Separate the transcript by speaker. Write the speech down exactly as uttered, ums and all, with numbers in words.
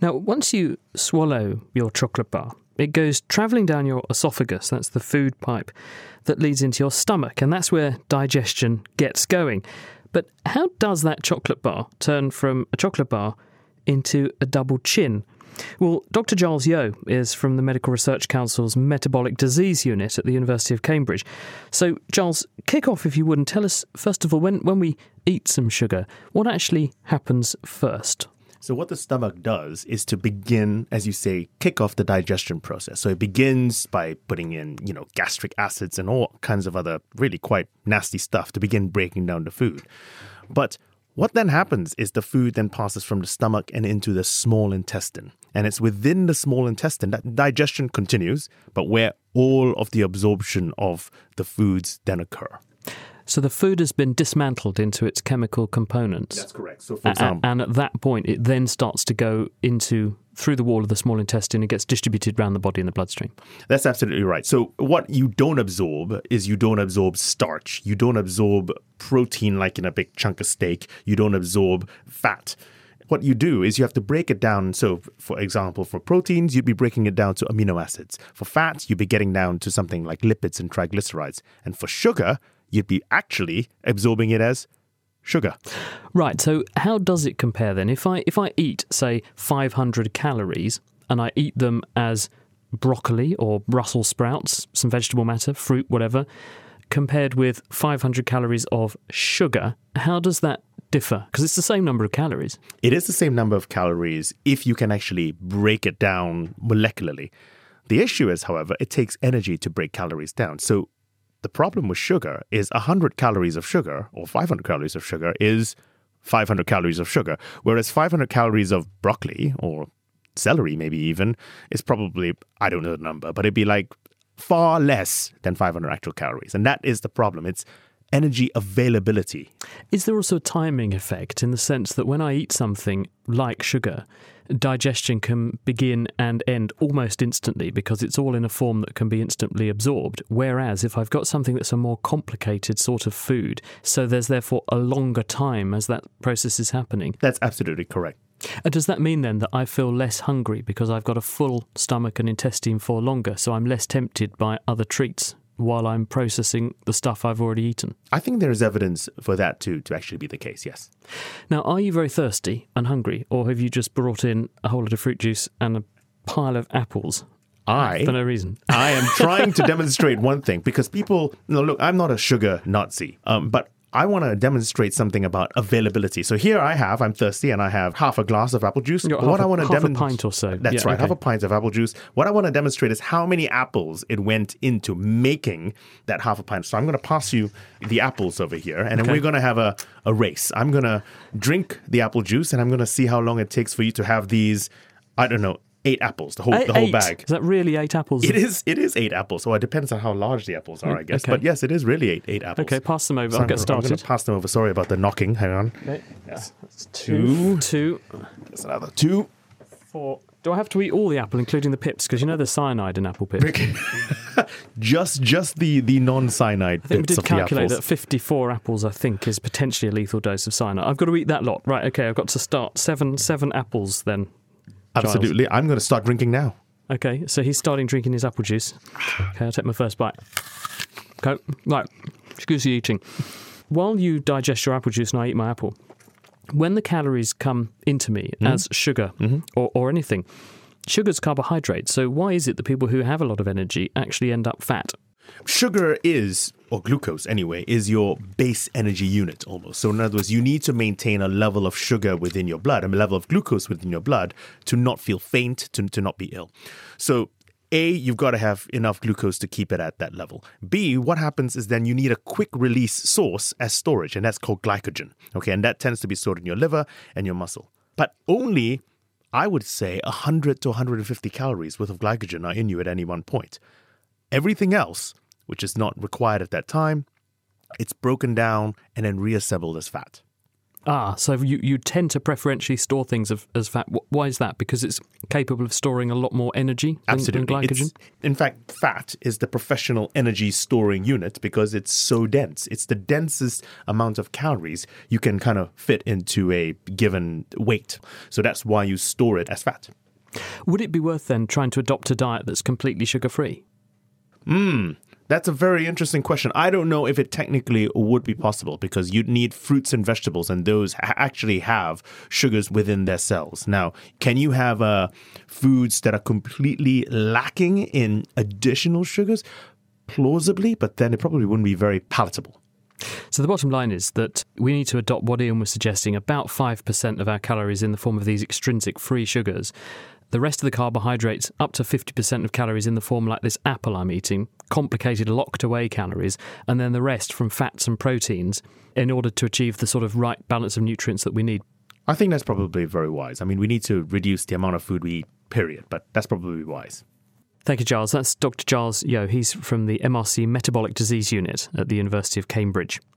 Speaker 1: Now, once you swallow your chocolate bar, it goes travelling down your esophagus, that's the food pipe, that leads into your stomach, and that's where digestion gets going. But how does that chocolate bar turn from a chocolate bar into a double chin? Well, Doctor Giles Yeo is from the Medical Research Council's Metabolic Disease Unit at the University of Cambridge. So, Giles, kick off if you would and tell us, first of all, when, when we eat some sugar, what actually happens first?
Speaker 2: So what the stomach does is to begin, as you say, kick off the digestion process. So it begins by putting in, you know, gastric acids and all kinds of other really quite nasty stuff to begin breaking down the food. But what then happens is the food then passes from the stomach and into the small intestine. And it's within the small intestine that digestion continues, but where all of the absorption of the foods then occur.
Speaker 1: So the food has been dismantled into its chemical components.
Speaker 2: That's correct. So for example,
Speaker 1: and, and at that point, it then starts to go into through the wall of the small intestine and gets distributed around the body in the bloodstream.
Speaker 2: That's absolutely right. So what you don't absorb is you don't absorb starch. You don't absorb protein like in a big chunk of steak. You don't absorb fat. What you do is you have to break it down. So, for example, for proteins, you'd be breaking it down to amino acids. For fats, you'd be getting down to something like lipids and triglycerides. And for sugar, you'd be actually absorbing it as sugar.
Speaker 1: Right, so how does it compare then? If I if I eat, say, five hundred calories and I eat them as broccoli or Brussels sprouts, some vegetable matter, fruit, whatever, compared with five hundred calories of sugar, how does that differ? Because it's the same number of calories.
Speaker 2: It is the same number of calories if you can actually break it down molecularly. The issue is, however, it takes energy to break calories down. So the problem with sugar is one hundred calories of sugar or five hundred calories of sugar is five hundred calories of sugar, whereas five hundred calories of broccoli or celery maybe even is probably, I don't know the number, but it'd be like far less than five hundred actual calories. And that is the problem. It's energy availability.
Speaker 1: Is there also a timing effect in the sense that when I eat something like sugar, digestion can begin and end almost instantly because it's all in a form that can be instantly absorbed. Whereas if I've got something that's a more complicated sort of food, so there's therefore a longer time as that process is happening.
Speaker 2: That's absolutely correct.
Speaker 1: And does that mean then that I feel less hungry because I've got a full stomach and intestine for longer, so I'm less tempted by other treats while I'm processing the stuff I've already eaten?
Speaker 2: I think there is evidence for that to, to actually be the case, yes.
Speaker 1: Now, are you very thirsty and hungry, or have you just brought in a whole lot of fruit juice and a pile of apples
Speaker 2: I,
Speaker 1: for no reason?
Speaker 2: I am trying to demonstrate one thing, because people, you know, look, I'm not a sugar Nazi, um, but I want to demonstrate something about availability. So here I have, I'm thirsty, and I have half a glass of apple juice.
Speaker 1: But
Speaker 2: what
Speaker 1: a,
Speaker 2: I want to
Speaker 1: half
Speaker 2: demon-
Speaker 1: a pint or so.
Speaker 2: That's
Speaker 1: yeah,
Speaker 2: right,
Speaker 1: okay.
Speaker 2: half a pint of apple juice. What I want to demonstrate is how many apples it went into making that half a pint. So I'm going to pass you the apples over here, and
Speaker 1: okay.
Speaker 2: then we're going to have a, a race. I'm going to drink the apple juice, and I'm going to see how long it takes for you to have these, I don't know, eight apples, the whole
Speaker 1: eight,
Speaker 2: the whole
Speaker 1: eight.
Speaker 2: bag.
Speaker 1: Is that really eight apples?
Speaker 2: It is It is eight apples. So it depends on how large the apples are, I guess.
Speaker 1: Okay.
Speaker 2: But yes, it is really eight, eight apples.
Speaker 1: Okay, pass them over.
Speaker 2: So
Speaker 1: I'll
Speaker 2: I'm,
Speaker 1: get started.
Speaker 2: I'm going to pass them over. Sorry about the knocking. Hang on.
Speaker 1: Okay.
Speaker 2: Yes. That's
Speaker 1: Two.
Speaker 2: two.
Speaker 1: Two.
Speaker 2: There's another two.
Speaker 1: Four. Do I have to eat all the apple, including the pips? Because you know there's cyanide in apple pips.
Speaker 2: just just the, the non-cyanide
Speaker 1: I think we
Speaker 2: bits
Speaker 1: did
Speaker 2: of
Speaker 1: calculate
Speaker 2: the
Speaker 1: that
Speaker 2: apples.
Speaker 1: fifty-four apples, I think, is potentially a lethal dose of cyanide. I've got to eat that lot. Right, okay, I've got to start. Seven seven apples then. Giles.
Speaker 2: Absolutely. I'm going to start drinking now.
Speaker 1: Okay, so he's starting drinking his apple juice. Okay, I'll take my first bite. Okay, right, excuse the eating. While you digest your apple juice and I eat my apple, when the calories come into me mm-hmm. as sugar mm-hmm. or, or anything, sugar's carbohydrate. So why is it that people who have a lot of energy actually end up fat?
Speaker 2: Sugar is, or glucose anyway, is your base energy unit almost. So in other words, you need to maintain a level of sugar within your blood, a level of glucose within your blood to not feel faint, to, to not be ill. So A, you've got to have enough glucose to keep it at that level. B, what happens is then you need a quick release source as storage, and that's called glycogen. Okay, and that tends to be stored in your liver and your muscle. But only, I would say, one hundred to one hundred fifty calories worth of glycogen are in you at any one point. Everything else, which is not required at that time, it's broken down and then reassembled as fat.
Speaker 1: Ah, so you, you tend to preferentially store things of, as fat. Why is that? Because it's capable of storing a lot more energy than,
Speaker 2: Absolutely.
Speaker 1: than glycogen?
Speaker 2: It's, in fact, fat is the professional energy storing unit because it's so dense. It's the densest amount of calories you can kind of fit into a given weight. So that's why you store it as fat.
Speaker 1: Would it be worth then trying to adopt a diet that's completely sugar-free?
Speaker 2: Hmm. That's a very interesting question. I don't know if it technically would be possible because you'd need fruits and vegetables, and those ha- actually have sugars within their cells. Now, can you have uh, foods that are completely lacking in additional sugars? Plausibly, but then it probably wouldn't be very palatable.
Speaker 1: So the bottom line is that we need to adopt what Ian was suggesting, about five percent of our calories in the form of these extrinsic free sugars. The rest of the carbohydrates, up to fifty percent of calories in the form like this apple I'm eating, complicated locked away calories, and then the rest from fats and proteins in order to achieve the sort of right balance of nutrients that we need.
Speaker 2: I think that's probably very wise. I mean, we need to reduce the amount of food we eat, period, but that's probably wise.
Speaker 1: Thank you, Giles. That's Doctor Giles Yeo. He's from the M R C Metabolic Disease Unit at the University of Cambridge.